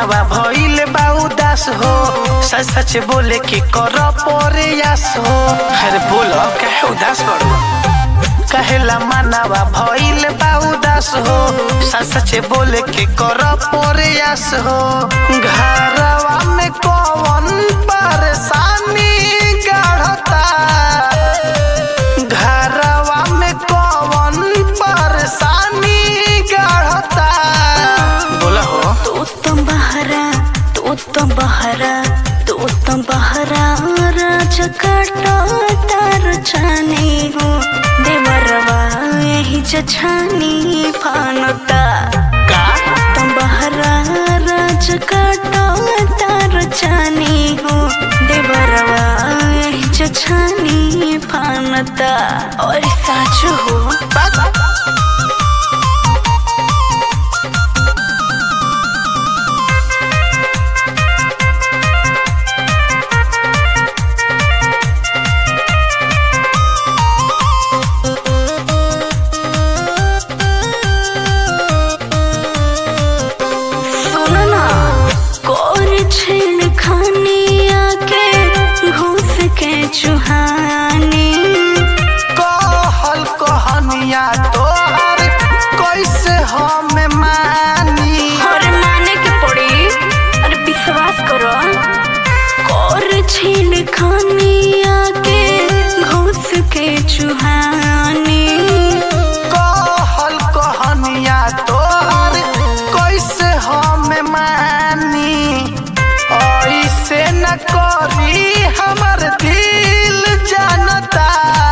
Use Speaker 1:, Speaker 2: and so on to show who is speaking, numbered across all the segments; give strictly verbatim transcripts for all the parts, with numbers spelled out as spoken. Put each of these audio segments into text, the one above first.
Speaker 1: मानवा भइल बा उदास हो, सच सच बोले के कर प्रयास हो। अरे बोलो काहे उदास बड़ो, कहेला मानवा भइल बा उदास हो, सच सच बोले के कर प्रयास हो। घरवा में कौन परेशानी गढ़ता, घरवा में कौन परेशानी गढ़ता। बोला हो
Speaker 2: तू तो बहरा, तू तो बहरा, तू तो बहरा राज काटो तार छानी हो। देवरवा यही जछानी फानता, तुम बहरा राज काटो तार छानी हो। देवरवा यही जछानी फानता और साच हो। चुहानी
Speaker 1: कहल कहनिया तोहर कैसे हमें मानी।
Speaker 2: और माने के पड़ी, अरे विश्वास करो। और छीन खानिया के घुस के चुहानी,
Speaker 1: कहल कहनिया तोहर कैसे हमें मानी। ऐसे न करी हमर दिल जानता,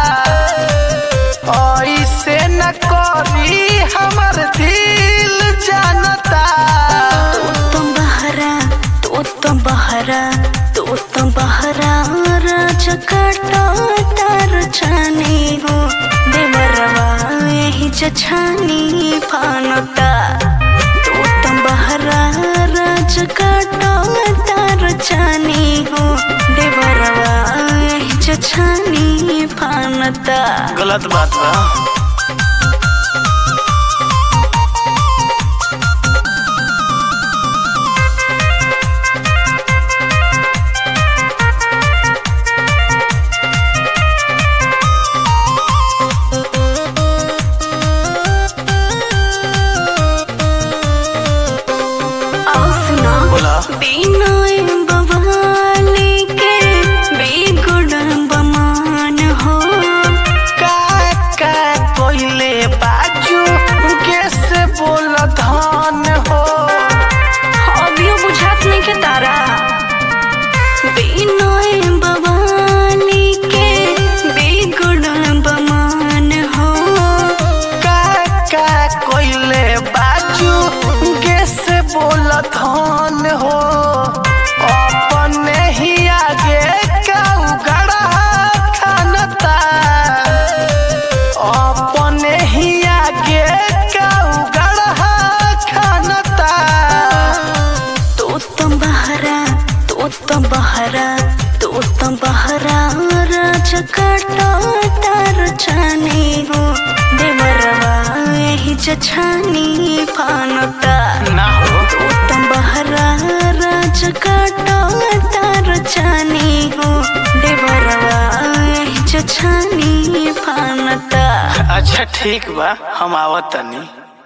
Speaker 1: ऐसे न करी हमर दिल जानता।
Speaker 2: तू तो बहरा, तू तो बहरा, तू तो बहरा राज काटो तार छानी हो। देवरवा यही जछानी फानता, तू तो बहरा राज काटो तार छानी हो। देवरवा यही जछानी फानता।
Speaker 1: गलत बात बा। धन हो अपने ही आगे काऊ गड़ा खानता, अपने ही आगे काऊ गड़ा खानता।
Speaker 2: तू तो बहरा, तू तो बहरा, तू तो बहरा राज काटो तार छानी हो। देवरवा यही जछानी फानता
Speaker 1: ना हो।
Speaker 2: तू तो बहरा राज काटो तार छानी हो। देवरवा यही जछानी फानता।
Speaker 1: अच्छा ठीक बा, हम आवत तनी।